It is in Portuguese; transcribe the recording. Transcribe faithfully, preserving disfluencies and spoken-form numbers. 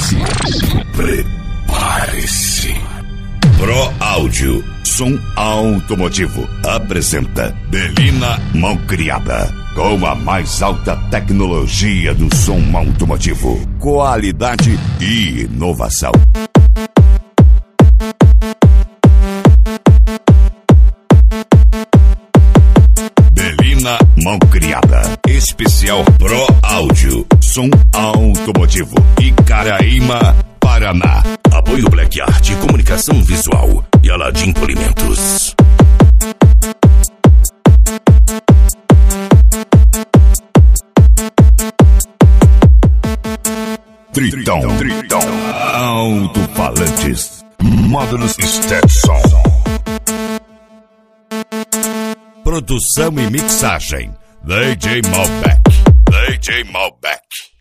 Prepare-se. Prepare-se. Pro Áudio, som automotivo, apresenta Belina Mão Criada. Com a mais alta tecnologia do som automotivo, qualidade e inovação. Belina Mão Criada, especial Pro Áudio, som automotivo, Icaraíma, Paraná. Apoio Black Art, comunicação visual e Aladim Polimentos. Tritão, Tritão, alto-falantes, módulos Stetson. Produção e mixagem, D J Malbec, D J Malbec.